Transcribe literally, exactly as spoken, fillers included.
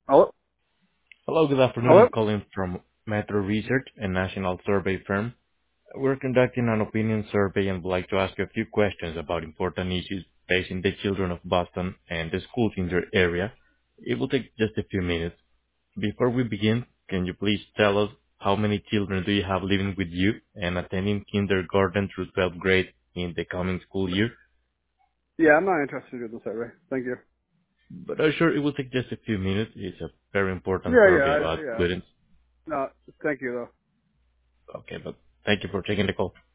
Hello? Hello, good afternoon. Hello? I'm calling from Metro Research, a national survey firm. We're conducting an opinion survey and would like to ask you a few questions about important issues facing the children of Boston and the schools in your area. It will take just a few minutes. Before we begin, can you please tell us how many children do you have living with you and attending kindergarten through twelfth grade in the coming school year? Yeah, I'm not interested in the survey. Thank you. But I'm sure it will take just a few minutes. It's a very important Yeah, yeah, survey I, about yeah. students. No, thank you though. Okay, but thank you for taking the call.